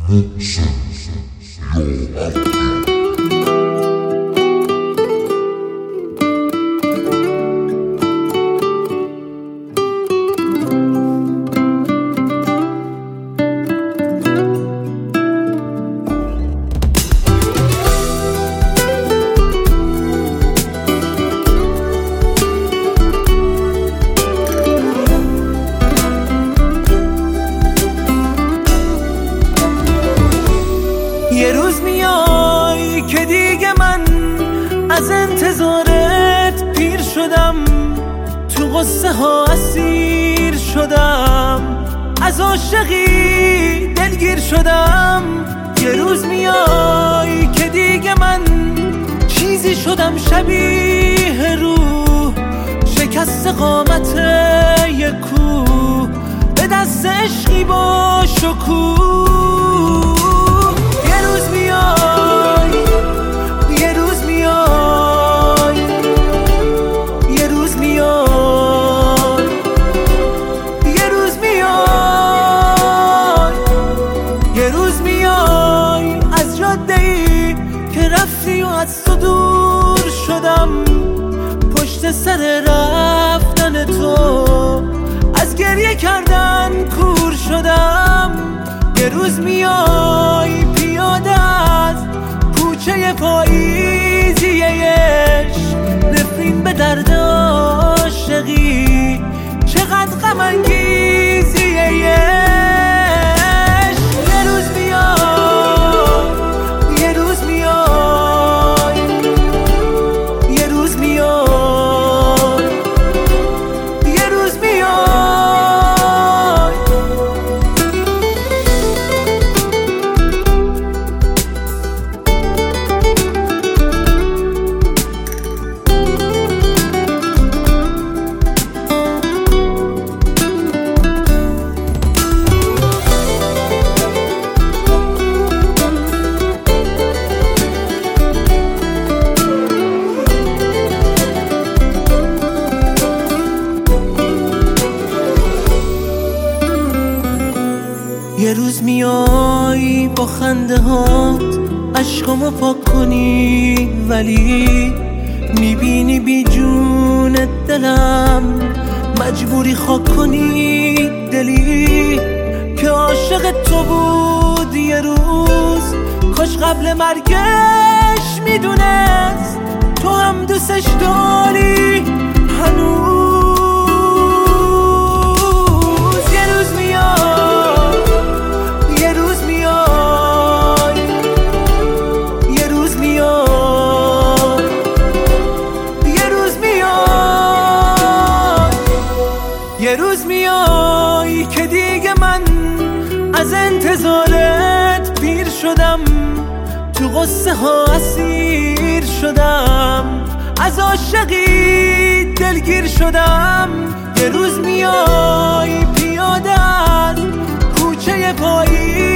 یه روز میای که دیگه من از انتظارت پیر شدم، تو قصه ها اسیر شدم، از عاشقی دلگیر شدم. یه روز میای که دیگه من چیزی شدم شبیه روح، شکست قامت یک کوه، به دست عشقی با شکوه. یه روز میای، یه روز میای، یه روز میای، یه روز میای، یه روز میای از جاده ای که رفتی و از تو دور شدم، پشت سر رفتن تو از گریه کردن کور شدم. یه روز میای پیاده از کوچه پاییزی عشق، نفرین به درد عاشقی، چقدر غم انگیزی عشق. یه روز میای، یه روز میای، یه روز میای، یه روز میای. یه روز میای با خنده هات عشقامو پاک کنی، ولی میبینی بی جون دلم مجبوری خاک کنی دلی که عاشق تو بود. یه روز کاش قبل مرگش میدونست تو هم دوستش داری هنوز. یه روز میای، یه روز میای، یه روز میای، یه روز میای، یه روز میای که دیگه من از انتظارت پیر شدم، تو قصه ها اسیر شدم، از عاشقی دلگیر شدم. یه روز میای پیاده از کوچه پاییزی